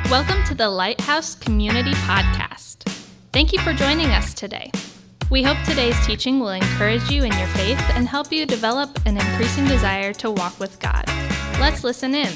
Welcome to the Lighthouse Community Podcast. Thank you for joining us today. We hope today's teaching will encourage you in your faith and help you develop an increasing desire to walk with God. Let's listen in.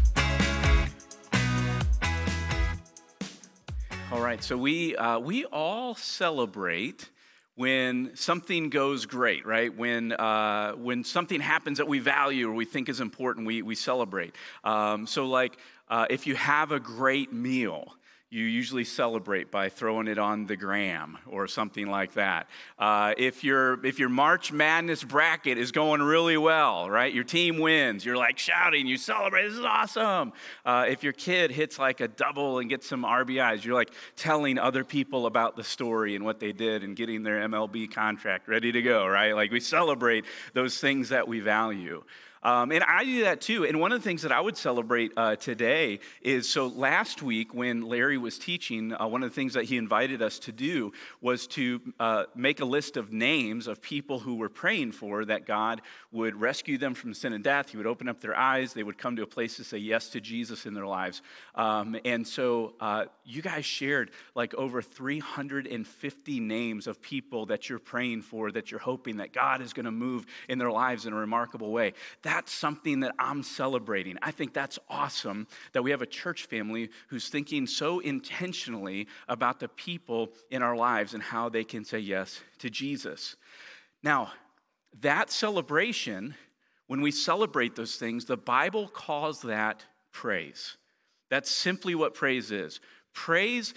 All right, so we all celebrate when something goes great, right? When something happens that we value or we think is important, we celebrate. If you have a great meal, you usually celebrate by throwing it on the gram or something like that. If your March Madness bracket is going really well, right? Your team wins. You're like shouting. You celebrate. This is awesome. If your kid hits like a double and gets some RBIs, you're like telling other people about the story and what they did and getting their MLB contract ready to go, right? Like we celebrate those things that we value. And I do that too. And one of the things that I would celebrate today is, so last week when Larry was teaching, one of the things that he invited us to do was to make a list of names of people who were praying for that God would rescue them from sin and death. He would open up their eyes. They would come to a place to say yes to Jesus in their lives. And so you guys shared like over 350 names of people that you're praying for, that you're hoping that God is going to move in their lives in a remarkable way. That's something that I'm celebrating. I think that's awesome that we have a church family who's thinking so intentionally about the people in our lives and how they can say yes to Jesus. Now, that celebration, when we celebrate those things, the Bible calls that praise. That's simply what praise is. Praise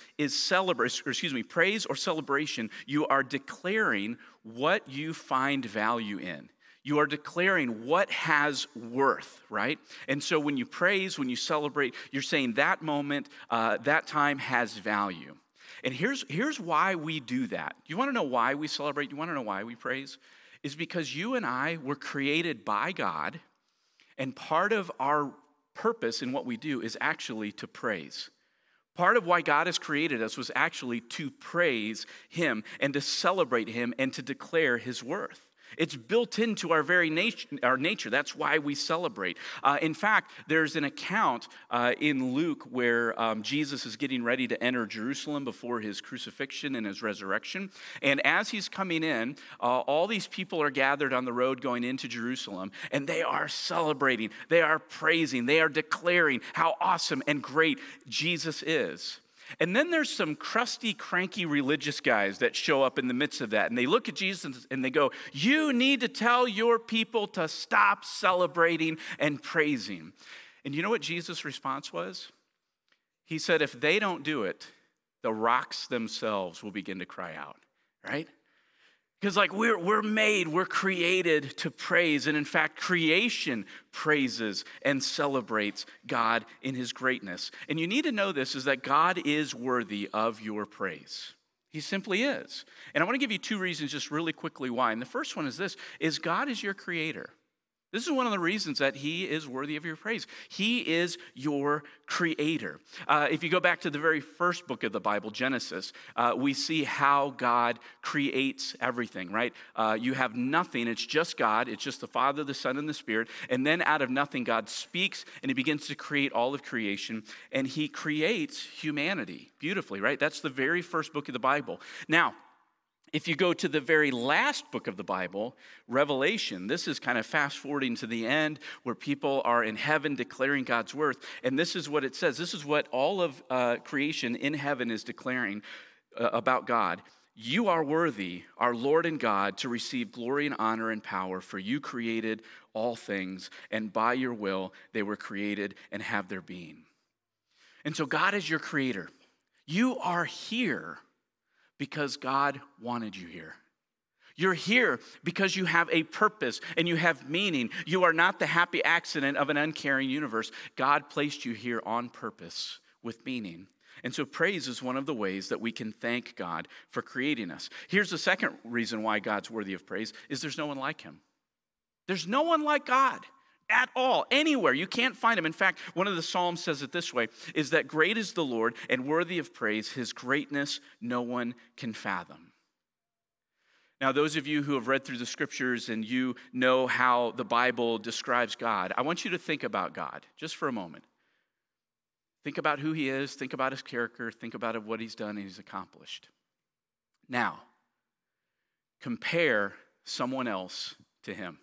or celebration. You are declaring what you find value in. You are declaring what has worth, right? And so when you praise, when you celebrate, you're saying that moment, that time has value. And here's why we do that. You want to know why we celebrate? You want to know why we praise? Is because you and I were created by God, and part of our purpose in what we do is actually to praise. Part of why God has created us was actually to praise Him and to celebrate Him and to declare His worth. It's built into our very nature. That's why we celebrate. In fact, there's an account in Luke where Jesus is getting ready to enter Jerusalem before his crucifixion and his resurrection. And as he's coming in, all these people are gathered on the road going into Jerusalem, and they are celebrating, they are praising, they are declaring how awesome and great Jesus is. And then there's some crusty, cranky religious guys that show up in the midst of that. And they look at Jesus and they go, "You need to tell your people to stop celebrating and praising." And you know what Jesus' response was? He said, if they don't do it, the rocks themselves will begin to cry out, right? Because we're created to praise. And in fact, creation praises and celebrates God in His greatness. And you need to know this, is that God is worthy of your praise. He simply is. And I want to give you two reasons just really quickly why. And the first one is this, is God is your creator. This is one of the reasons that He is worthy of your praise. He is your creator. If you go back to the very first book of the Bible, Genesis, we see how God creates everything, right? You have nothing. It's just God. It's just the Father, the Son, and the Spirit. And then out of nothing, God speaks, and He begins to create all of creation. And He creates humanity beautifully, right? That's the very first book of the Bible. Now, if you go to the very last book of the Bible, Revelation, this is kind of fast forwarding to the end where people are in heaven declaring God's worth. And this is what it says. This is what all of creation in heaven is declaring about God. You are worthy, our Lord and God, to receive glory and honor and power, for you created all things, and by your will they were created and have their being. And so God is your creator. You are here because God wanted you here. You're here because you have a purpose and you have meaning. You are not the happy accident of an uncaring universe. God placed you here on purpose with meaning. And so praise is one of the ways that we can thank God for creating us. Here's the second reason why God's worthy of praise, is there's no one like Him. There's no one like God. At all, anywhere. You can't find Him. In fact, one of the Psalms says it this way, is that great is the Lord and worthy of praise. His greatness no one can fathom. Now, those of you who have read through the scriptures and you know how the Bible describes God, I want you to think about God just for a moment. Think about who he is, think about his character, think about what he's done and he's accomplished. Now, compare someone else to him.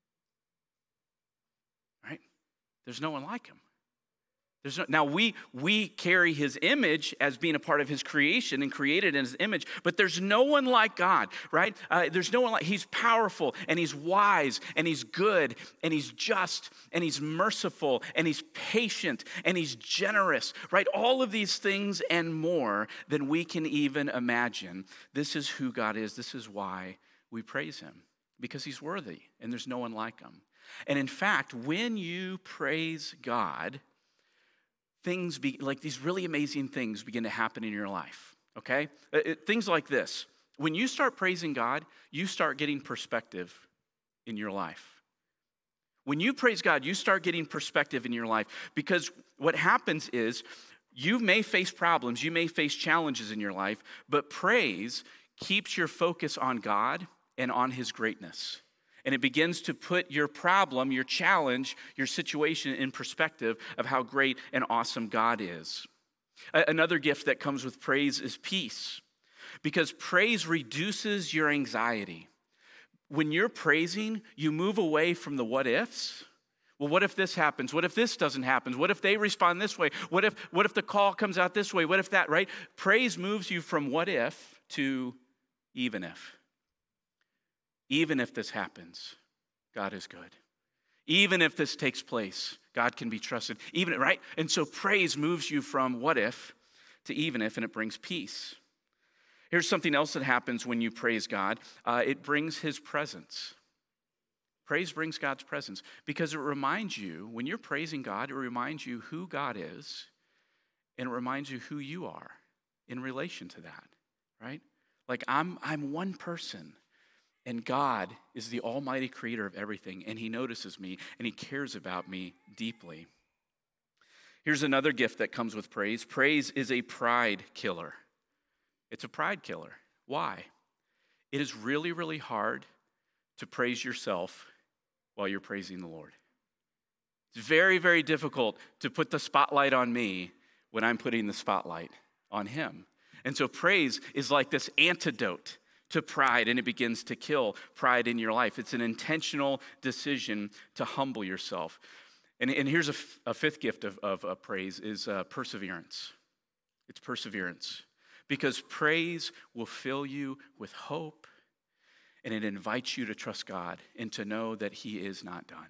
Right? There's no one like him. Now, we carry his image as being a part of his creation and created in his image, but there's no one like God, right? There's no one like, he's powerful and he's wise and he's good and he's just and he's merciful and he's patient and he's generous, right? All of these things and more than we can even imagine. This is who God is. This is why we praise him, because he's worthy and there's no one like him. And in fact, when you praise God, like these really amazing things begin to happen in your life, okay? Things like this. When you start praising God, you start getting perspective in your life. When you praise God, you start getting perspective in your life, because what happens is you may face problems, you may face challenges in your life, but praise keeps your focus on God and on his greatness. And it begins to put your problem, your challenge, your situation in perspective of how great and awesome God is. Another gift that comes with praise is peace, because praise reduces your anxiety. When you're praising, you move away from the what ifs. Well, what if this happens? What if this doesn't happen? What if they respond this way? What if the call comes out this way? What if that, right? Praise moves you from what if to even if. Even if this happens, God is good. Even if this takes place, God can be trusted. Even, right? And so praise moves you from what if to even if, and it brings peace. Here's something else that happens when you praise God. It brings his presence. Praise brings God's presence, because it reminds you, when you're praising God, it reminds you who God is, and it reminds you who you are in relation to that, right? Like I'm one person. And God is the almighty creator of everything, and he notices me, and he cares about me deeply. Here's another gift that comes with praise. Praise is a pride killer. It's a pride killer. Why? It is really, really hard to praise yourself while you're praising the Lord. It's very, very difficult to put the spotlight on me when I'm putting the spotlight on him. And so praise is like this antidote to pride, and it begins to kill pride in your life. It's an intentional decision to humble yourself. And here's a fifth gift of praise is perseverance. It's perseverance. Because praise will fill you with hope, and it invites you to trust God and to know that he is not done.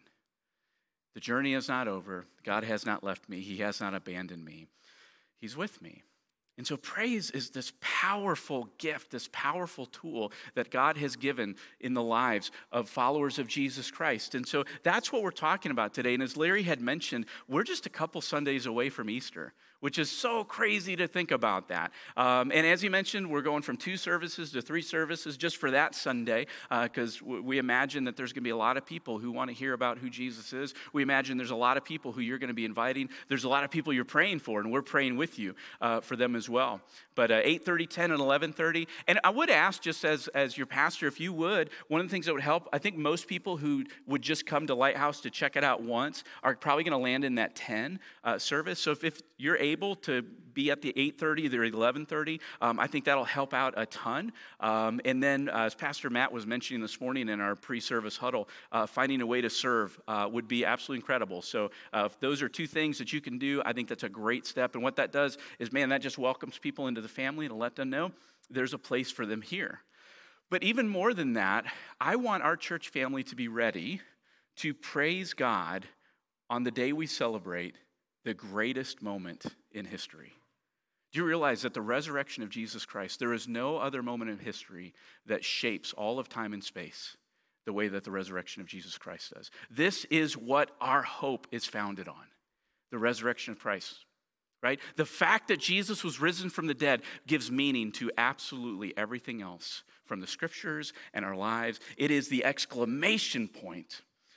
The journey is not over. God has not left me. He has not abandoned me. He's with me. And so praise is this powerful gift, this powerful tool that God has given in the lives of followers of Jesus Christ. And so that's what we're talking about today. And as Larry had mentioned, we're just a couple Sundays away from Easter, which is so crazy to think about that. And as he mentioned, we're going from 2 services to 3 services just for that Sunday, because we imagine that there's going to be a lot of people who want to hear about who Jesus is. We imagine there's a lot of people who you're going to be inviting. There's a lot of people you're praying for, and we're praying with you for them as well. But 8:30, 10, and 11:30. And I would ask, just as your pastor, if you would, one of the things that would help, I think most people who would just come to Lighthouse to check it out once are probably going to land in that 10 service. So if you're able to be at the 8:30 or 11:30, I think that'll help out a ton. And then, as Pastor Matt was mentioning this morning in our pre-service huddle, finding a way to serve would be absolutely incredible. So if those are 2 things that you can do, I think that's a great step. And what that does is, man, that just welcomes people into the family to let them know there's a place for them here. But even more than that, I want our church family to be ready to praise God on the day we celebrate the greatest moment in history. Do you realize that the resurrection of Jesus Christ, there is no other moment in history that shapes all of time and space the way that the resurrection of Jesus Christ does? This is what our hope is founded on, the resurrection of Christ, right? The fact that Jesus was risen from the dead gives meaning to absolutely everything else from the scriptures and our lives. It is the exclamation point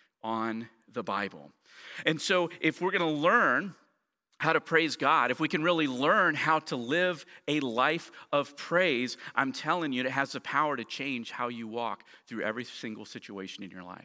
on the Bible. And so if we're going to learn how to praise God, if we can really learn how to live a life of praise, I'm telling you, it has the power to change how you walk through every single situation in your life.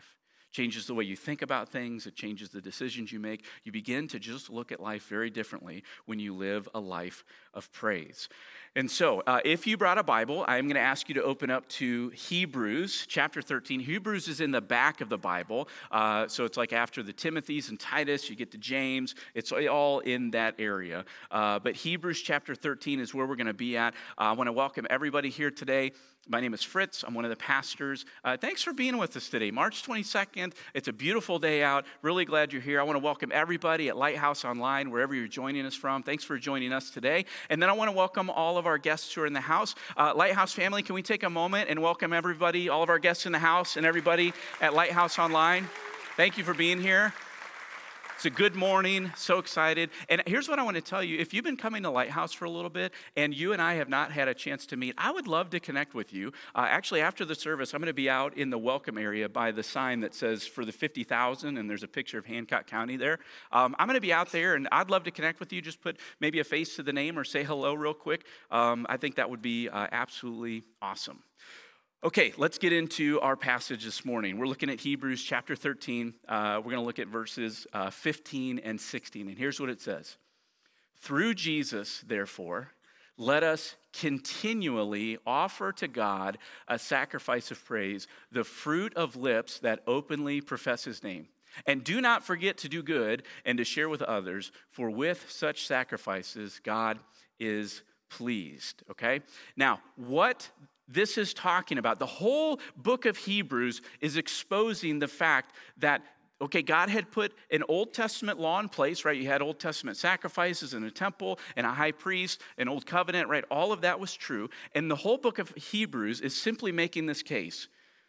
changes the way you think about things. It changes the decisions you make. You begin to just look at life very differently when you live a life of praise. And so, if you brought a Bible, I'm going to ask you to open up to Hebrews chapter 13. Hebrews is in the back of the Bible. So it's like after the Timothys and Titus, you get to James. It's all in that area. But Hebrews chapter 13 is where we're going to be at. I want to welcome everybody here today. My name is Fritz. I'm one of the pastors. Thanks for being with us today. March 22nd. It's a beautiful day out. Really glad you're here. I want to welcome everybody at Lighthouse Online, wherever you're joining us from. Thanks for joining us today. And then I want to welcome all of our guests who are in the house. Lighthouse family, can we take a moment and welcome everybody, all of our guests in the house and everybody at Lighthouse Online? Thank you for being here. It's a good morning, so excited. And here's what I want to tell you. If you've been coming to Lighthouse for a little bit and you and I have not had a chance to meet, I would love to connect with you. Actually, after the service, I'm going to be out in the welcome area by the sign that says for the 50,000, and there's a picture of Hancock County there. I'm going to be out there, and I'd love to connect with you. Just put maybe a face to the name or say hello real quick. I think that would be absolutely awesome. Okay, let's get into our passage this morning. We're looking at Hebrews chapter 13. We're going to look at verses 15 and 16. And here's what it says. Through Jesus, therefore, let us continually offer to God a sacrifice of praise, the fruit of lips that openly profess his name. And do not forget to do good and to share with others, for with such sacrifices, God is pleased. Okay? Now, what this is talking about, the whole book of Hebrews is exposing the fact that, okay, God had put an Old Testament law in place, right? You had Old Testament sacrifices and a temple and a high priest, an old covenant, right? All of that was true. And the whole book of Hebrews is simply making this case.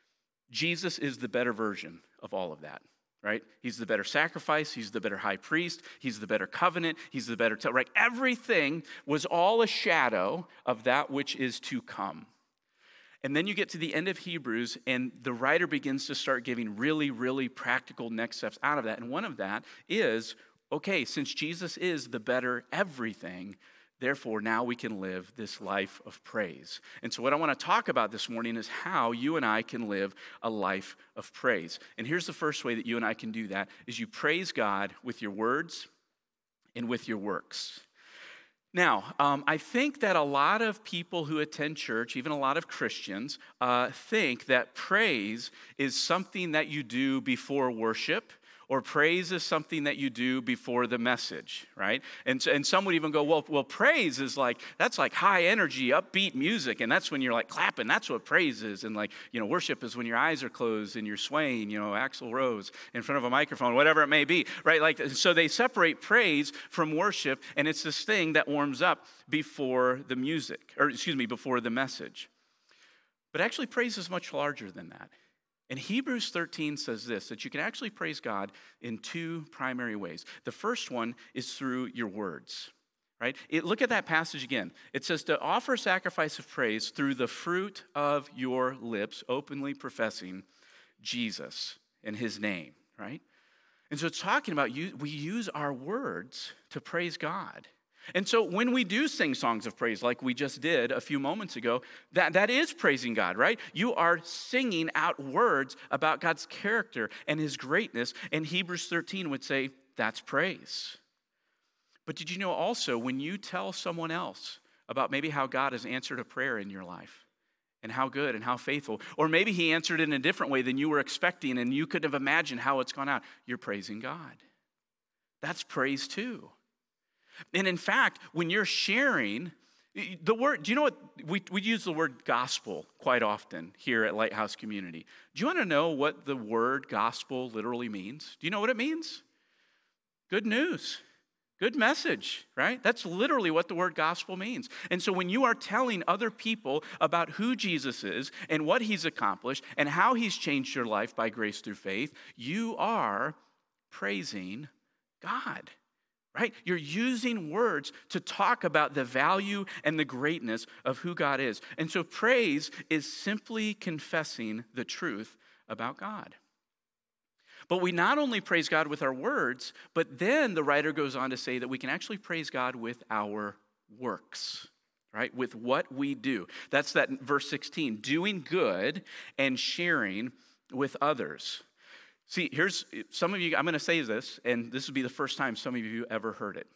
Jesus is the better version of all of that, right? He's the better sacrifice. He's the better high priest. He's the better covenant. He's the better, right? Everything was all a shadow of that which is to come. And then you get to the end of Hebrews, and the writer begins to start giving really, really practical next steps out of that. And one of that is, okay, since Jesus is the better everything, therefore now we can live this life of praise. And so what I want to talk about this morning is how you and I can live a life of praise. And here's the first way that you and I can do that, is you praise God with your words and with your works. Now, I think that a lot of people who attend church, even a lot of Christians, think that praise is something that you do before worship, or praise is something that you do before the message, right? And some would even go, well, praise is that's like high energy, upbeat music, and that's when you're like clapping. That's what praise is. And worship is when your eyes are closed and you're swaying, Axl Rose in front of a microphone, whatever it may be, right? So they separate praise from worship, and it's this thing that warms up before the before the message. But actually, praise is much larger than that. And Hebrews 13 says this, that you can actually praise God in two primary ways. The first one is through your words, right? Look at that passage again. It says to offer sacrifice of praise through the fruit of your lips, openly professing Jesus and his name, right? And so it's talking about we use our words to praise God. And so when we do sing songs of praise like we just did a few moments ago, that is praising God, right? You are singing out words about God's character and his greatness, and Hebrews 13 would say that's praise. But did you know also when you tell someone else about maybe how God has answered a prayer in your life and how good and how faithful, or maybe he answered it in a different way than you were expecting and you couldn't have imagined how it's gone out, you're praising God. That's praise too. And in fact, when you're sharing the word, do you know what? We use the word gospel quite often here at Lighthouse Community. Do you want to know what the word gospel literally means? Do you know what it means? Good news, good message, right? That's literally what the word gospel means. And so when you are telling other people about who Jesus is and what he's accomplished and how he's changed your life by grace through faith, you are praising God. Right? You're using words to talk about the value and the greatness of who God is. And so praise is simply confessing the truth about God. But we not only praise God with our words, but then the writer goes on to say that we can actually praise God with our works, right? With what we do. That's that verse 16, doing good and sharing with others. See, here's some of you, I'm going to say this, and this will be the first time some of you ever heard it.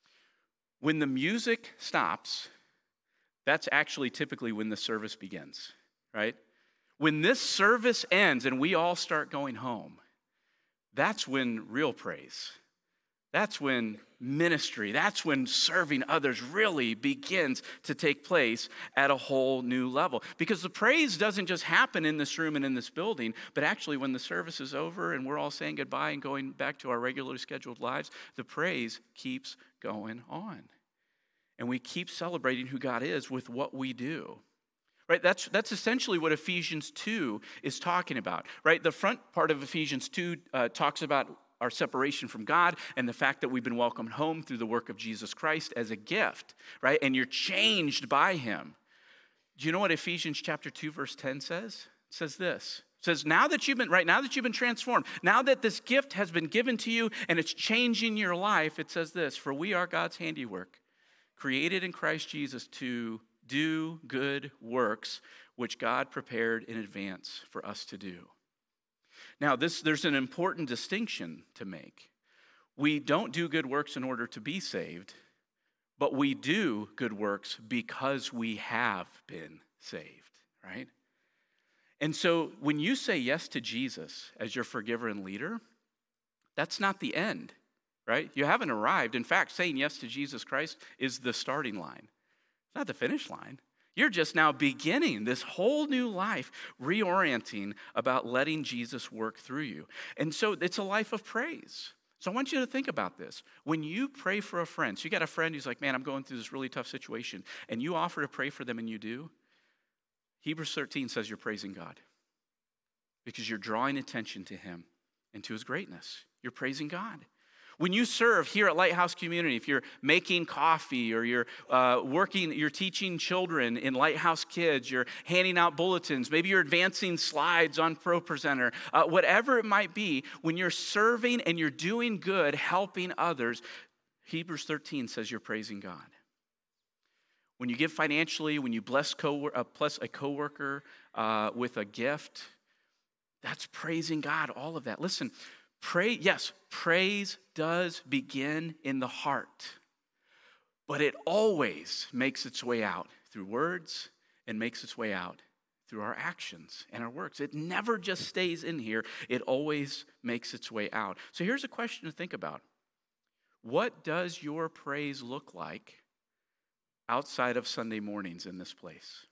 When the music stops, that's actually typically when the service begins, right? When this service ends and we all start going home, that's when real praise, that's when ministry, that's when serving others really begins to take place at a whole new level. Because the praise doesn't just happen in this room and in this building, but actually when the service is over and we're all saying goodbye and going back to our regularly scheduled lives, the praise keeps going on. And we keep celebrating who God is with what we do. Right, that's essentially what Ephesians 2 is talking about, right? The front part of Ephesians 2 talks about our separation from God and the fact that we've been welcomed home through the work of Jesus Christ as a gift, right? And you're changed by him. Do you know what Ephesians chapter 2 verse 10 says? It says this. It says, now that you've been transformed, now that this gift has been given to you and it's changing your life, it says this, for we are God's handiwork, created in Christ Jesus to do good works, which God prepared in advance for us to do. Now, there's an important distinction to make. We don't do good works in order to be saved, but we do good works because we have been saved, right? And so when you say yes to Jesus as your forgiver and leader, that's not the end, right? You haven't arrived. In fact, saying yes to Jesus Christ is the starting line. It's not the finish line. You're just now beginning this whole new life, reorienting about letting Jesus work through you. And so it's a life of praise. So I want you to think about this. When you pray for a friend, so you got a friend who's like, man, I'm going through this really tough situation, and you offer to pray for them and you do, Hebrews 13 says you're praising God because you're drawing attention to him and to his greatness. You're praising God. When you serve here at Lighthouse Community, if you're making coffee or you're you're teaching children in Lighthouse Kids, you're handing out bulletins, maybe you're advancing slides on ProPresenter, whatever it might be, when you're serving and you're doing good, helping others, Hebrews 13 says you're praising God. When you give financially, when you bless a coworker with a gift, that's praising God, all of that. Listen, praise does begin in the heart, but it always makes its way out through words and makes its way out through our actions and our works. It never just stays in here. It always makes its way out. So here's a question to think about. What does your praise look like outside of Sunday mornings in this place?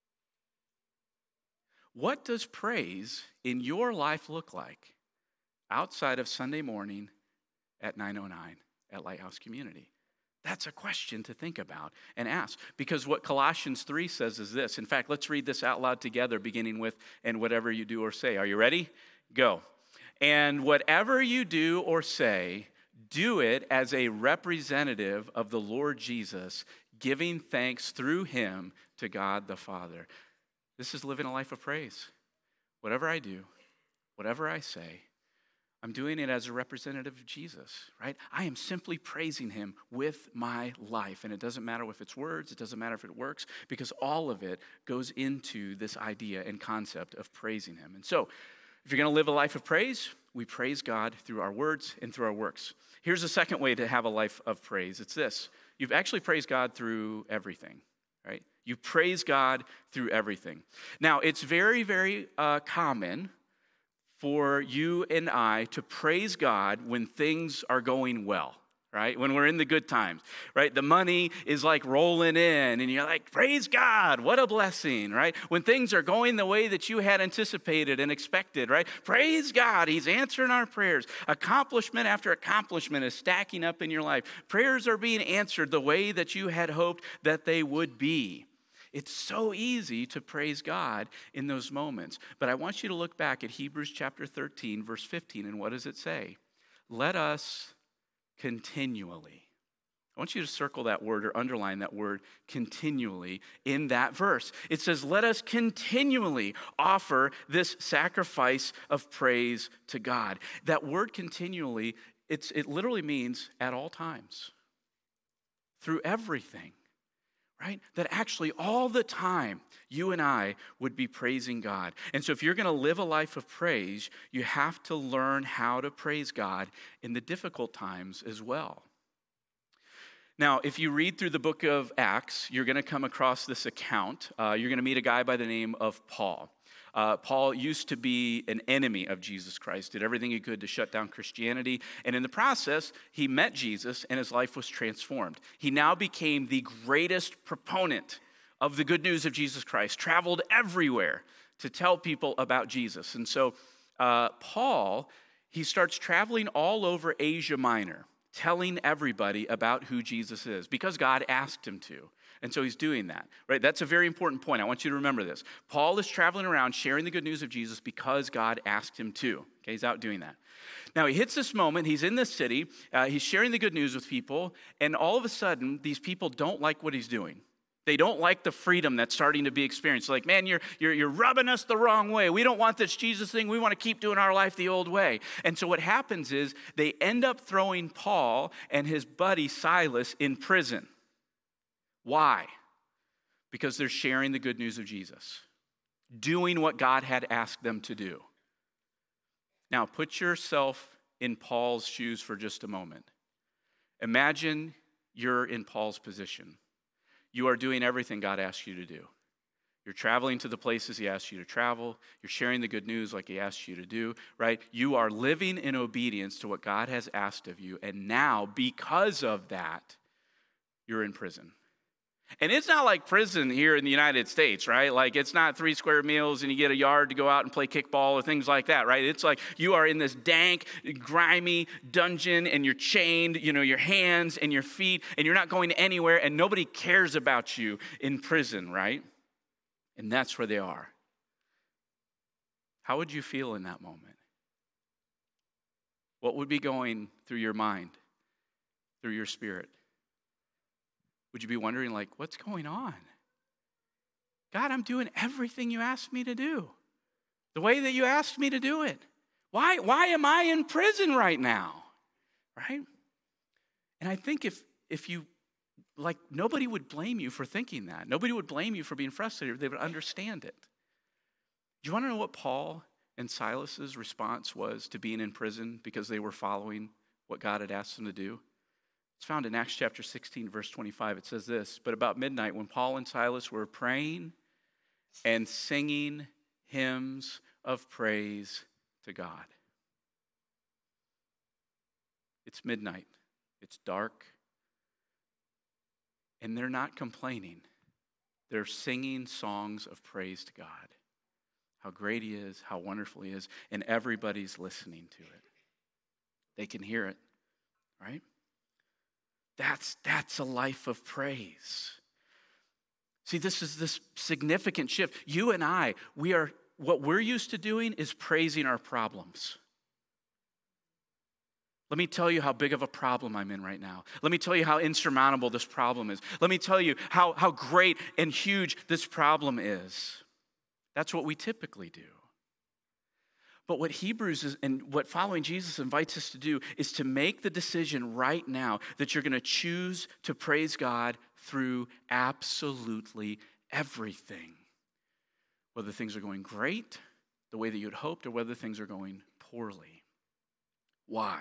What does praise in your life look like outside of Sunday morning at 9:09 at Lighthouse Community? That's a question to think about and ask. Because what Colossians 3 says is this. In fact, let's read this out loud together, beginning with, and whatever you do or say. Are you ready? Go. And whatever you do or say, do it as a representative of the Lord Jesus, giving thanks through him to God the Father. This is living a life of praise. Whatever I do, whatever I say, I'm doing it as a representative of Jesus, right? I am simply praising him with my life. And it doesn't matter if it's words, it doesn't matter if it works, because all of it goes into this idea and concept of praising him. And so, if you're going to live a life of praise, we praise God through our words and through our works. Here's a second way to have a life of praise. It's this. You've actually praised God through everything, right? You praise God through everything. Now, it's very, very common for you and I to praise God when things are going well, right? When we're in the good times, right? The money is like rolling in and you're like, praise God, what a blessing, right? When things are going the way that you had anticipated and expected, right? Praise God, he's answering our prayers. Accomplishment after accomplishment is stacking up in your life. Prayers are being answered the way that you had hoped that they would be. It's so easy to praise God in those moments. But I want you to look back at Hebrews chapter 13, verse 15, and what does it say? Let us continually. I want you to circle that word or underline that word continually in that verse. It says, let us continually offer this sacrifice of praise to God. That word continually, it literally means at all times, through everything. right? That actually all the time, you and I would be praising God. And so if you're going to live a life of praise, you have to learn how to praise God in the difficult times as well. Now, if you read through the book of Acts, you're going to come across this account. You're going to meet a guy by the name of Paul. Paul used to be an enemy of Jesus Christ, did everything he could to shut down Christianity. And in the process, he met Jesus and his life was transformed. He now became the greatest proponent of the good news of Jesus Christ, traveled everywhere to tell people about Jesus. And so Paul, he starts traveling all over Asia Minor, telling everybody about who Jesus is because God asked him to. And so he's doing that, right? That's a very important point. I want you to remember this. Paul is traveling around sharing the good news of Jesus because God asked him to. Okay, he's out doing that. Now he hits this moment. He's in this city. He's sharing the good news with people. And all of a sudden, these people don't like what he's doing. They don't like the freedom that's starting to be experienced. Like, man, you're rubbing us the wrong way. We don't want this Jesus thing. We want to keep doing our life the old way. And so what happens is they end up throwing Paul and his buddy Silas in prison. Why? Because they're sharing the good news of Jesus, doing what God had asked them to do. Now, put yourself in Paul's shoes for just a moment. Imagine you're in Paul's position. You are doing everything God asked you to do. You're traveling to the places he asked you to travel. You're sharing the good news like he asked you to do, right? You are living in obedience to what God has asked of you. And now, because of that, you're in prison. And it's not like prison here in the United States, right? Like it's not 3 square meals and you get a yard to go out and play kickball or things like that, right? It's like you are in this dank, grimy dungeon and you're chained, your hands and your feet, and you're not going anywhere and nobody cares about you in prison, right? And that's where they are. How would you feel in that moment? What would be going through your mind, through your spirit? Would you be wondering, like, what's going on? God, I'm doing everything you asked me to do, the way that you asked me to do it. Why am I in prison right now? Right? And I think if you, like, nobody would blame you for thinking that. Nobody would blame you for being frustrated. They would understand it. Do you want to know what Paul and Silas's response was to being in prison because they were following what God had asked them to do? It's found in Acts chapter 16, verse 25. It says this, "But about midnight, when Paul and Silas were praying and singing hymns of praise to God." It's midnight. It's dark. And they're not complaining. They're singing songs of praise to God. How great he is, how wonderful he is, and everybody's listening to it. They can hear it, right? That's a life of praise. See, this is this significant shift. You and I, what we're used to doing is praising our problems. Let me tell you how big of a problem I'm in right now. Let me tell you how insurmountable this problem is. Let me tell you how great and huge this problem is. That's what we typically do. But what Hebrews is, and what following Jesus invites us to do is to make the decision right now that you're going to choose to praise God through absolutely everything. Whether things are going great, the way that you had hoped, or whether things are going poorly. Why?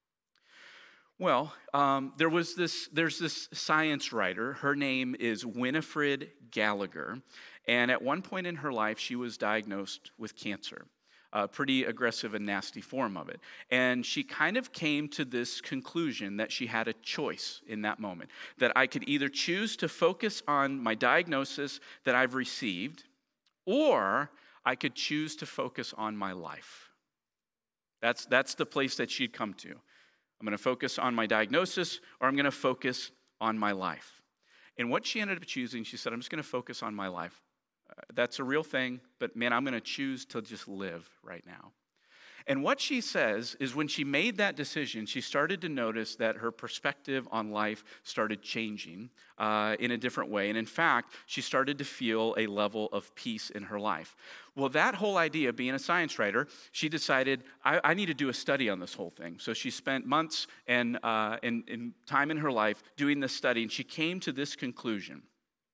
Well, there's this science writer. Her name is Winifred Gallagher. And at one point in her life, she was diagnosed with cancer. A pretty aggressive and nasty form of it. And she kind of came to this conclusion that she had a choice in that moment, that I could either choose to focus on my diagnosis that I've received, or I could choose to focus on my life. That's the place that she'd come to. I'm going to focus on my diagnosis, or I'm going to focus on my life. And what she ended up choosing, she said, I'm just going to focus on my life. That's a real thing, but man, I'm going to choose to just live right now. And what she says is when she made that decision, she started to notice that her perspective on life started changing in a different way. And in fact, she started to feel a level of peace in her life. Well, that whole idea, being a science writer, she decided, I need to do a study on this whole thing. So she spent months and time in her life doing this study, and she came to this conclusion.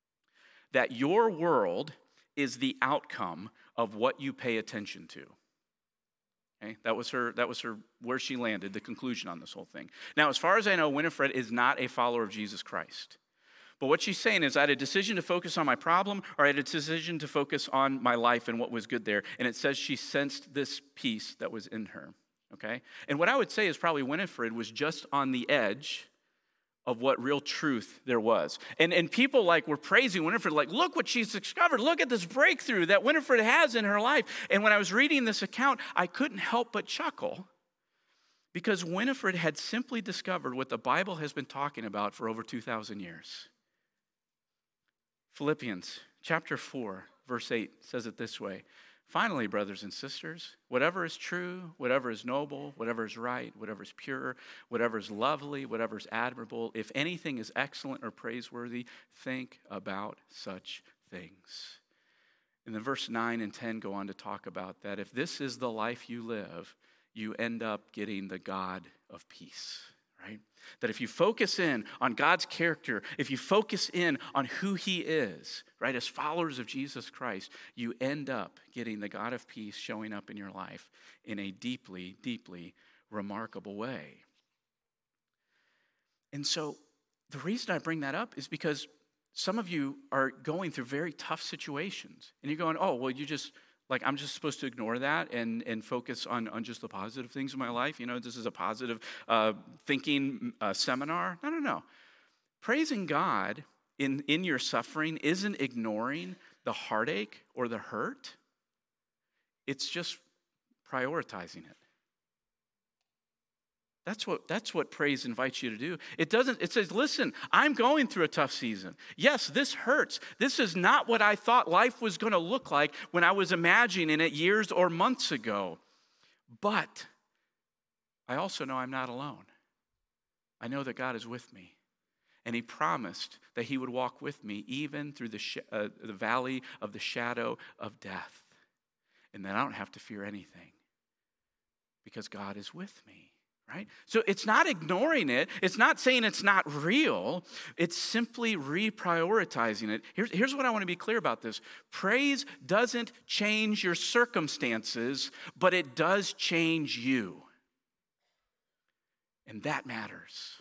that your world is the outcome of what you pay attention to. Okay? That was her where she landed, the conclusion on this whole thing. Now, as far as I know, Winifred is not a follower of Jesus Christ. But what she's saying is I had a decision to focus on my problem, or I had a decision to focus on my life and what was good there. And it says she sensed this peace that was in her. Okay? And what I would say is probably Winifred was just on the edge of what real truth there was. And people were praising Winifred, look what she's discovered. Look at this breakthrough that Winifred has in her life. And when I was reading this account, I couldn't help but chuckle because Winifred had simply discovered what the Bible has been talking about for over 2,000 years. Philippians chapter 4, verse 8 says it this way. Finally, brothers and sisters, whatever is true, whatever is noble, whatever is right, whatever is pure, whatever is lovely, whatever is admirable, if anything is excellent or praiseworthy, think about such things. And then verse 9 and 10 go on to talk about that. If this is the life you live, you end up getting the God of peace. Right? That if you focus in on God's character, if you focus in on who he is, right, as followers of Jesus Christ, you end up getting the God of peace showing up in your life in a deeply, deeply remarkable way. And so the reason I bring that up is because some of you are going through very tough situations. And you're going, oh, well, I'm just supposed to ignore that and focus on just the positive things in my life. This is a positive thinking seminar. No. Praising God in your suffering isn't ignoring the heartache or the hurt. It's just prioritizing it. That's what praise invites you to do. It says, listen, I'm going through a tough season. Yes, this hurts. This is not what I thought life was going to look like when I was imagining it years or months ago. But I also know I'm not alone. I know that God is with me. And he promised that he would walk with me even through the valley of the shadow of death. And that I don't have to fear anything because God is with me. Right? So it's not ignoring it. It's not saying it's not real. It's simply reprioritizing it. Here's what I want to be clear about this. Praise doesn't change your circumstances, but it does change you. And that matters.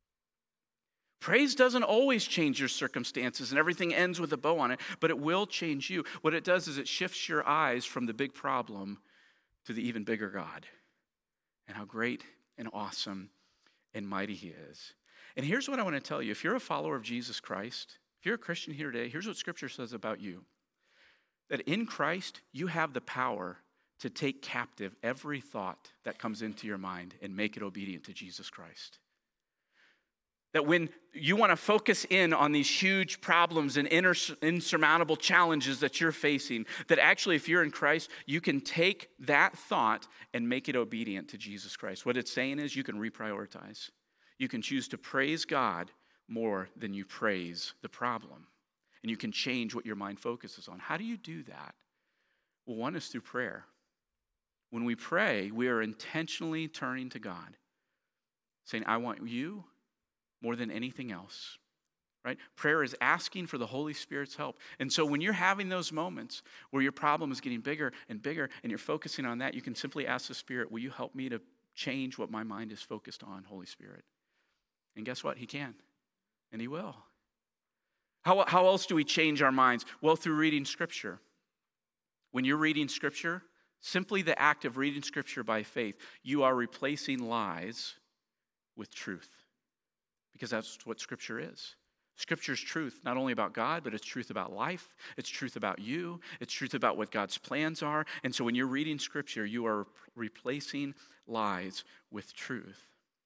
Praise doesn't always change your circumstances and everything ends with a bow on it, but it will change you. What it does is it shifts your eyes from the big problem to the even bigger God and how great and awesome and mighty he is. And here's what I want to tell you. If you're a follower of Jesus Christ, if you're a Christian here today, here's what Scripture says about you. That in Christ, you have the power to take captive every thought that comes into your mind and make it obedient to Jesus Christ. That when you want to focus in on these huge problems and insurmountable challenges that you're facing, that actually if you're in Christ, you can take that thought and make it obedient to Jesus Christ. What it's saying is you can reprioritize. You can choose to praise God more than you praise the problem. And you can change what your mind focuses on. How do you do that? Well, one is through prayer. When we pray, we are intentionally turning to God, saying, I want you more than anything else, right? Prayer is asking for the Holy Spirit's help. And so when you're having those moments where your problem is getting bigger and bigger and you're focusing on that, you can simply ask the Spirit, will you help me to change what my mind is focused on, Holy Spirit? And guess what? He can, and he will. How else do we change our minds? Well, through reading Scripture. When you're reading Scripture, simply the act of reading Scripture by faith, you are replacing lies with truth. Because that's what Scripture is. Scripture is truth, not only about God, but it's truth about life. It's truth about you. It's truth about what God's plans are. And so when you're reading Scripture, you are replacing lies with truth.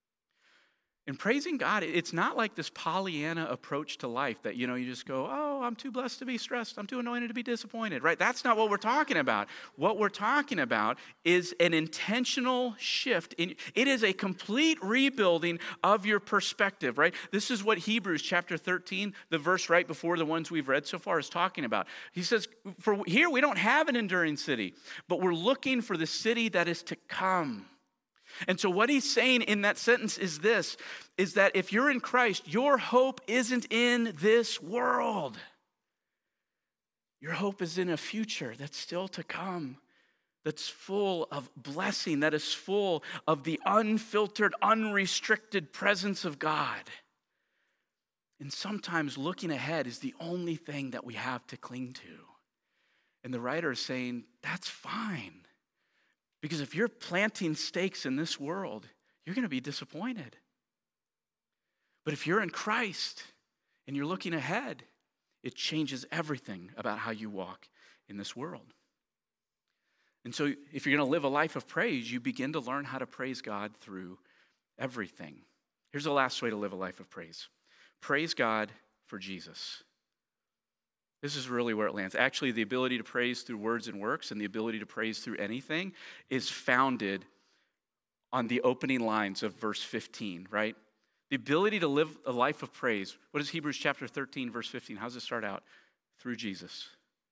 And praising God, it's not like this Pollyanna approach to life that, you just go, oh, I'm too blessed to be stressed. I'm too anointed to be disappointed, right? That's not what we're talking about. What we're talking about is an intentional shift. It is a complete rebuilding of your perspective, right? This is what Hebrews chapter 13, the verse right before the ones we've read so far, is talking about. He says, for here we don't have an enduring city, but we're looking for the city that is to come. And so what he's saying in that sentence is this, is that if you're in Christ, your hope isn't in this world. Your hope is in a future that's still to come, that's full of blessing, that is full of the unfiltered, unrestricted presence of God. And sometimes looking ahead is the only thing that we have to cling to. And the writer is saying, that's fine. Because if you're planting stakes in this world, you're going to be disappointed. But if you're in Christ and you're looking ahead, it changes everything about how you walk in this world. And so if you're going to live a life of praise, you begin to learn how to praise God through everything. Here's the last way to live a life of praise. Praise God for Jesus. This is really where it lands. Actually, the ability to praise through words and works and the ability to praise through anything is founded on the opening lines of verse 15, right? The ability to live a life of praise. What is Hebrews chapter 13, verse 15? How does it start out? Through Jesus.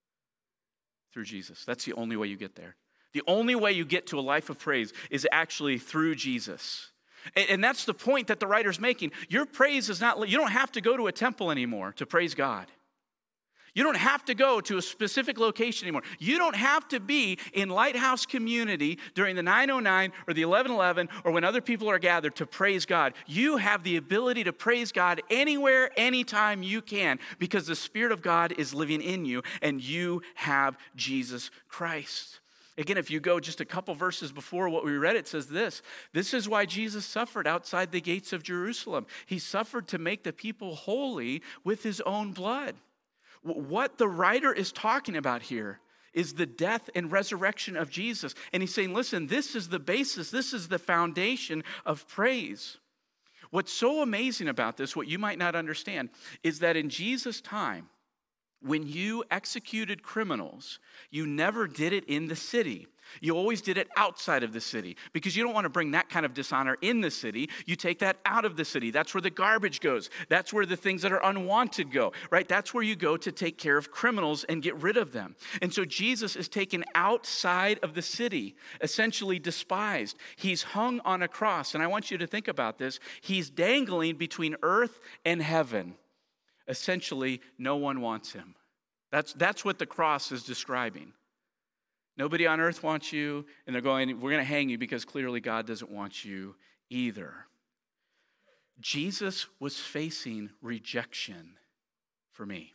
Through Jesus. That's the only way you get there. The only way you get to a life of praise is actually through Jesus. And that's the point that the writer's making. Your praise is not, you don't have to go to a temple anymore to praise God. You don't have to go to a specific location anymore. You don't have to be in Lighthouse Community during the 909 or the 1111 or when other people are gathered to praise God. You have the ability to praise God anywhere, anytime you can because the Spirit of God is living in you and you have Jesus Christ. Again, if you go just a couple verses before what we read, it says this. This is why Jesus suffered outside the gates of Jerusalem. He suffered to make the people holy with his own blood. What the writer is talking about here is the death and resurrection of Jesus. And he's saying, listen, this is the basis, this is the foundation of praise. What's so amazing about this, what you might not understand, is that in Jesus' time, when you executed criminals, you never did it in the city. You always did it outside of the city because you don't want to bring that kind of dishonor in the city. You take that out of the city. That's where the garbage goes. That's where the things that are unwanted go, right? That's where you go to take care of criminals and get rid of them. And so Jesus is taken outside of the city, essentially despised. He's hung on a cross. And I want you to think about this. He's dangling between earth and heaven. Essentially, no one wants him. That's what the cross is describing. Nobody on earth wants you, and they're going, we're going to hang you because clearly God doesn't want you either. Jesus was facing rejection for me.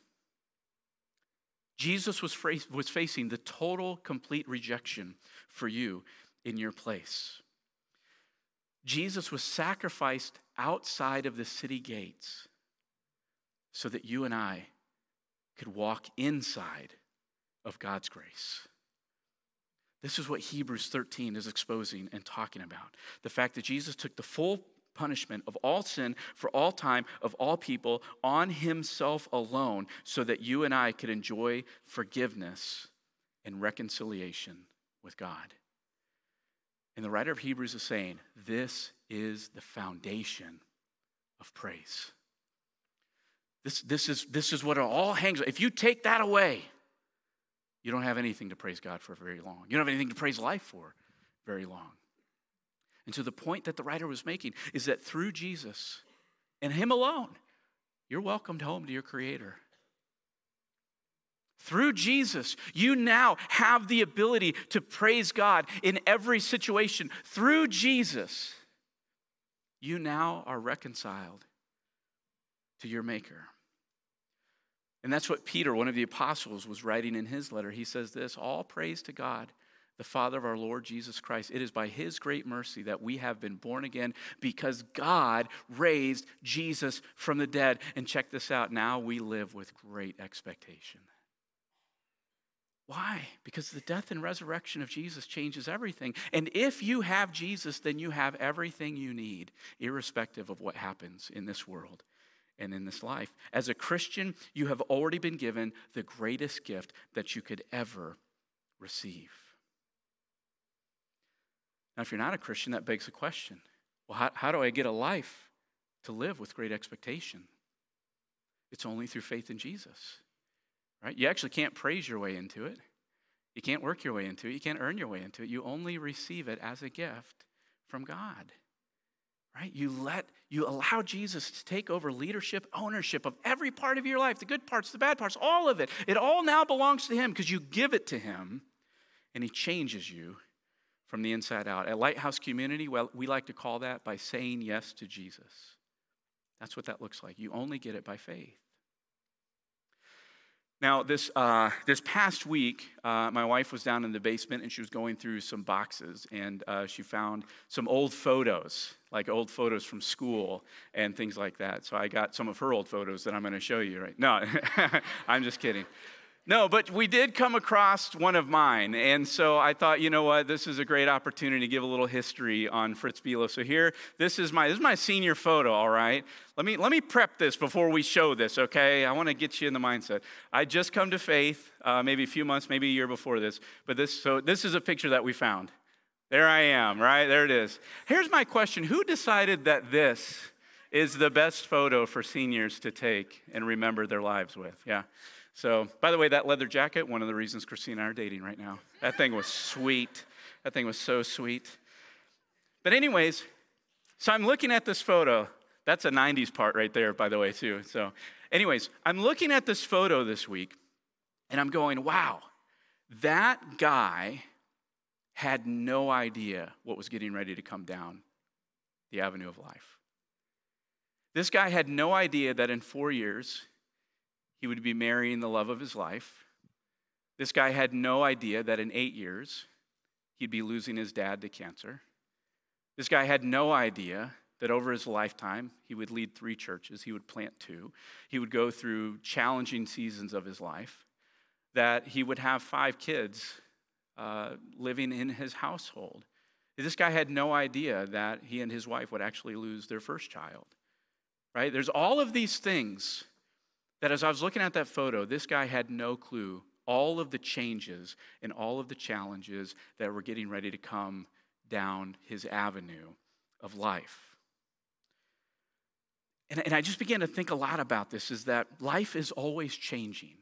Jesus was facing the total, complete rejection for you in your place. Jesus was sacrificed outside of the city gates so that you and I could walk inside of God's grace. This is what Hebrews 13 is exposing and talking about. The fact that Jesus took the full punishment of all sin for all time, of all people, on himself alone, so that you and I could enjoy forgiveness and reconciliation with God. And the writer of Hebrews is saying, this is the foundation of praise. This is what it all hangs on. If you take that away, you don't have anything to praise God for very long. You don't have anything to praise life for very long. And so the point that the writer was making is that through Jesus and him alone, you're welcomed home to your Creator. Through Jesus, you now have the ability to praise God in every situation. Through Jesus, you now are reconciled to your Maker. And that's what Peter, one of the apostles, was writing in his letter. He says this, all praise to God, the Father of our Lord Jesus Christ. It is by his great mercy that we have been born again because God raised Jesus from the dead. And check this out, now we live with great expectation. Why? Because the death and resurrection of Jesus changes everything. And if you have Jesus, then you have everything you need, irrespective of what happens in this world and in this life. As a Christian, you have already been given the greatest gift that you could ever receive. Now, if you're not a Christian, that begs the question, well, how do I get a life to live with great expectation? It's only through faith in Jesus, right? You actually can't praise your way into it. You can't work your way into it. You can't earn your way into it. You only receive it as a gift from God. right? You allow Jesus to take over leadership, ownership of every part of your life, the good parts, the bad parts, all of it. It all now belongs to him because you give it to him, and he changes you from the inside out. At Lighthouse Community, well, we like to call that by saying yes to Jesus. That's what that looks like. You only get it by faith. Now, this past week, my wife was down in the basement and she was going through some boxes, and she found some old photos, like old photos from school and things like that. So I got some of her old photos that I'm going to show you right now. No, I'm just kidding. No, but we did come across one of mine, and so I thought, you know what, this is a great opportunity to give a little history on Fritz Bilo. So here, this is my senior photo, all right? Let me prep this before we show this, okay? I want to get you in the mindset. I just come to faith, maybe a few months, maybe a year before this, but this is a picture that we found. There I am, right? There it is. Here's my question. Who decided that this is the best photo for seniors to take and remember their lives with? Yeah. So, by the way, that leather jacket, one of the reasons Christine and I are dating right now. That thing was sweet. That thing was so sweet. But anyways, so I'm looking at this photo. That's a 90s part right there, by the way, too. So anyways, I'm looking at this photo this week, and I'm going, wow, that guy had no idea what was getting ready to come down the avenue of life. This guy had no idea that in 4 years, he would be marrying the love of his life. This guy had no idea that in 8 years, he'd be losing his dad to cancer. This guy had no idea that over his lifetime, he would lead 3 churches, he would plant 2. He would go through challenging seasons of his life, that he would have 5 kids living in his household. This guy had no idea that he and his wife would actually lose their first child, right? There's all of these things that as I was looking at that photo, this guy had no clue all of the changes and all of the challenges that were getting ready to come down his avenue of life. And I just began to think a lot about this, is that life is always changing.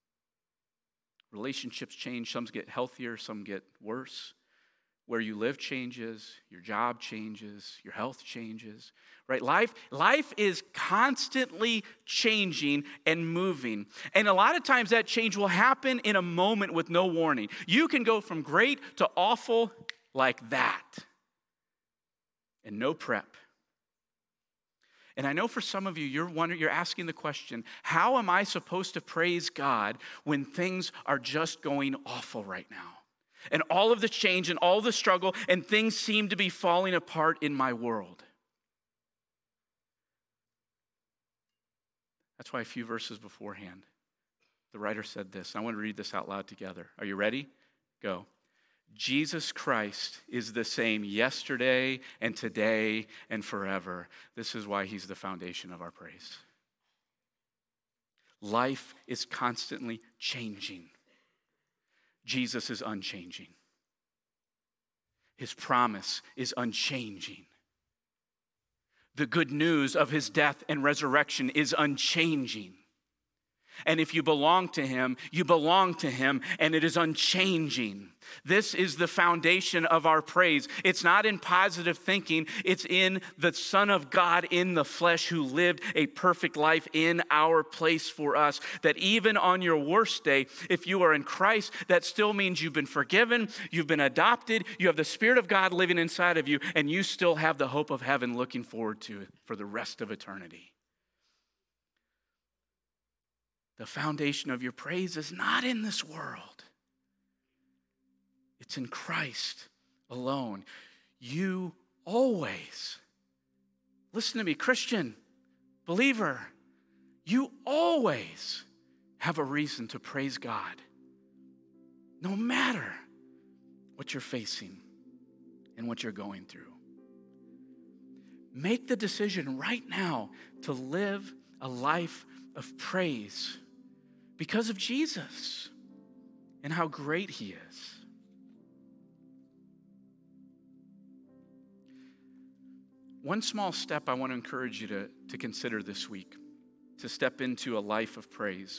Relationships change, some get healthier, some get worse. Where you live changes, your job changes, your health changes, right? Life is constantly changing and moving. And a lot of times that change will happen in a moment with no warning. You can go from great to awful like that, and no prep. And I know for some of you, you're asking the question, how am I supposed to praise God when things are just going awful right now? And all of the change and all the struggle and things seem to be falling apart in my world. That's why a few verses beforehand, the writer said this. I want to read this out loud together. Are you ready? Go. Jesus Christ is the same yesterday and today and forever. This is why he's the foundation of our praise. Life is constantly changing. Jesus is unchanging. His promise is unchanging. The good news of his death and resurrection is unchanging. And if you belong to him, you belong to him, and it is unchanging. This is the foundation of our praise. It's not in positive thinking. It's in the Son of God in the flesh who lived a perfect life in our place for us. That even on your worst day, if you are in Christ, that still means you've been forgiven, you've been adopted, you have the Spirit of God living inside of you, and you still have the hope of heaven looking forward to it for the rest of eternity. The foundation of your praise is not in this world. It's in Christ alone. You always, listen to me, Christian, believer, you always have a reason to praise God, no matter what you're facing and what you're going through. Make the decision right now to live a life of praise because of Jesus and how great he is. One small step I want to encourage you to consider this week, to step into a life of praise.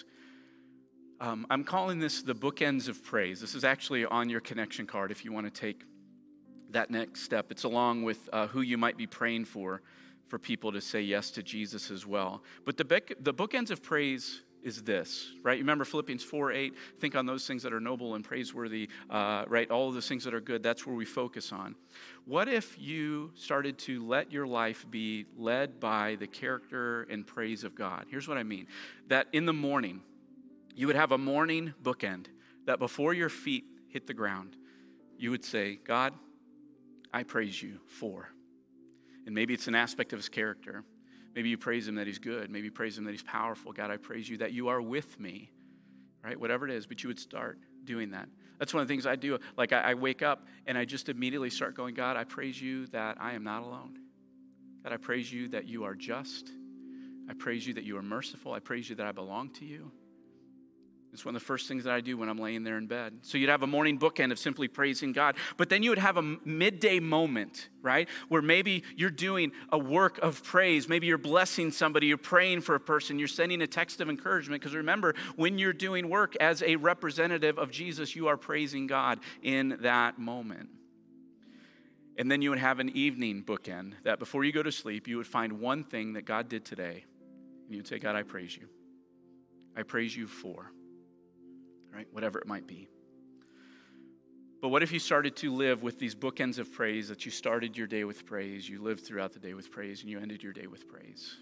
I'm calling this the bookends of praise. This is actually on your connection card if you want to take that next step. It's along with who you might be praying for people to say yes to Jesus as well. But the bookends of praise is this, right? Remember Philippians 4:8, think on those things that are noble and praiseworthy, right? All of those things that are good, that's where we focus on. What if you started to let your life be led by the character and praise of God? Here's what I mean. That in the morning, you would have a morning bookend, that before your feet hit the ground, you would say, God, I praise you for. And maybe it's an aspect of his character. Maybe you praise him that he's good. Maybe you praise him that he's powerful. God, I praise you that you are with me, right? Whatever it is, but you would start doing that. That's one of the things I do. Like I wake up and I just immediately start going, God, I praise you that I am not alone. God, I praise you that you are just. I praise you that you are merciful. I praise you that I belong to you. It's one of the first things that I do when I'm laying there in bed. So you'd have a morning bookend of simply praising God, but then you would have a midday moment, right? Where maybe you're doing a work of praise. Maybe you're blessing somebody, you're praying for a person, you're sending a text of encouragement. Because remember, when you're doing work as a representative of Jesus, you are praising God in that moment. And then you would have an evening bookend that before you go to sleep, you would find one thing that God did today. And you would say, God, I praise you. I praise you for. Right? Whatever it might be. But what if you started to live with these bookends of praise, that you started your day with praise, you lived throughout the day with praise, and you ended your day with praise?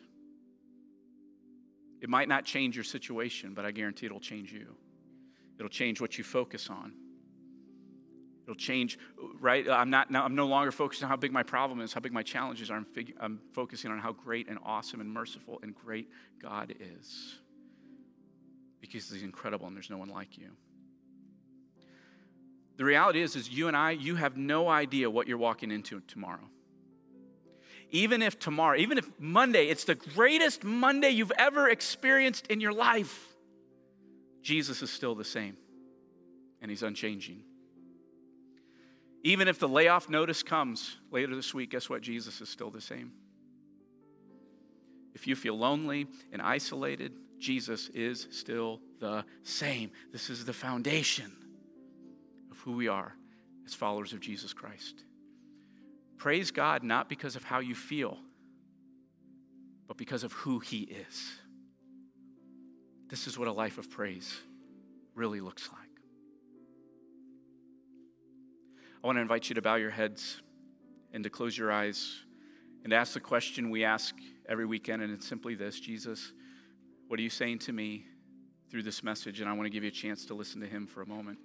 It might not change your situation, but I guarantee it'll change you. It'll change what you focus on. It'll change, right? I'm no longer focused on how big my problem is, how big my challenges are. I'm focusing on how great and awesome and merciful and great God is. Because he's incredible and there's no one like you. The reality is you and I, you have no idea what you're walking into tomorrow. Even if Monday, it's the greatest Monday you've ever experienced in your life, Jesus is still the same and he's unchanging. Even if the layoff notice comes later this week, guess what? Jesus is still the same. If you feel lonely and isolated, Jesus is still the same. This is the foundation of who we are as followers of Jesus Christ. Praise God not because of how you feel, but because of who he is. This is what a life of praise really looks like. I want to invite you to bow your heads and to close your eyes and ask the question we ask every weekend, and it's simply this: Jesus, what are you saying to me through this message? And I want to give you a chance to listen to him for a moment.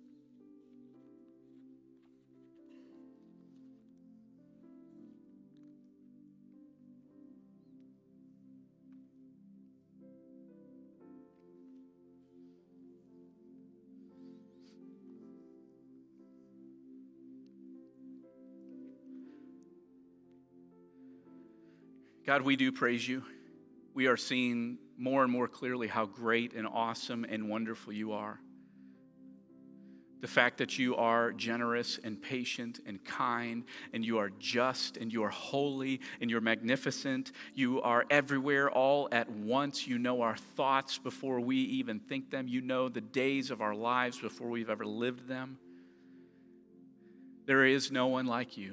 God, we do praise you. We are seeing more and more clearly how great and awesome and wonderful you are. The fact that you are generous and patient and kind, and you are just and you are holy and you're magnificent. You are everywhere all at once. You know our thoughts before we even think them. You know the days of our lives before we've ever lived them. There is no one like you.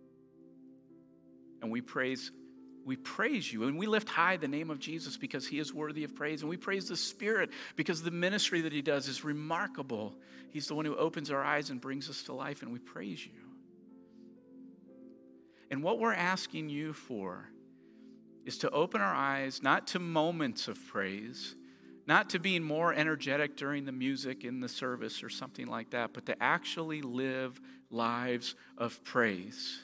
And we praise you, and we lift high the name of Jesus because he is worthy of praise. And we praise the Spirit because the ministry that he does is remarkable. He's the one who opens our eyes and brings us to life, and we praise you. And what we're asking you for is to open our eyes, not to moments of praise, not to being more energetic during the music in the service or something like that, but to actually live lives of praise.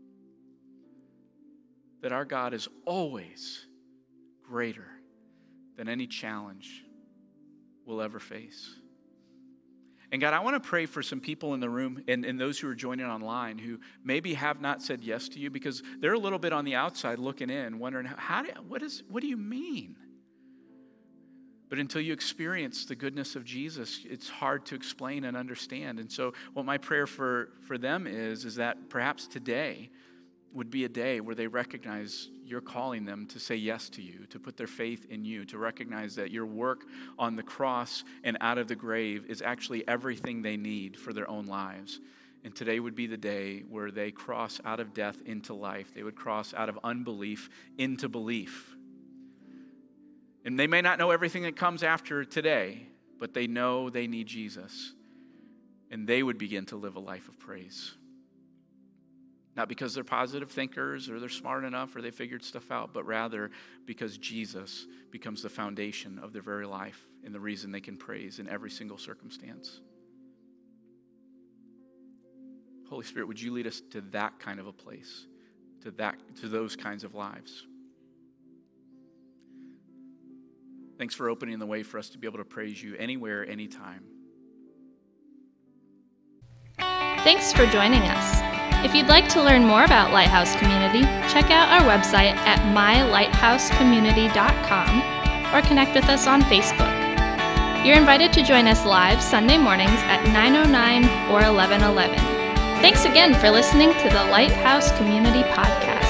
That our God is always greater than any challenge we'll ever face. And God, I want to pray for some people in the room and those who are joining online who maybe have not said yes to you because they're a little bit on the outside looking in, wondering, what do you mean? But until you experience the goodness of Jesus, it's hard to explain and understand. And so what my prayer for them is that perhaps today would be a day where they recognize you're calling them to say yes to you, to put their faith in you, to recognize that your work on the cross and out of the grave is actually everything they need for their own lives. And today would be the day where they cross out of death into life. They would cross out of unbelief into belief. And they may not know everything that comes after today, but they know they need Jesus. And they would begin to live a life of praise. Not because they're positive thinkers or they're smart enough or they figured stuff out, but rather because Jesus becomes the foundation of their very life and the reason they can praise in every single circumstance. Holy Spirit, would you lead us to that kind of a place, to those kinds of lives? Thanks for opening the way for us to be able to praise you anywhere, anytime. Thanks for joining us. If you'd like to learn more about Lighthouse Community, check out our website at mylighthousecommunity.com or connect with us on Facebook. You're invited to join us live Sunday mornings at 9:09 or 11:11. Thanks again for listening to the Lighthouse Community Podcast.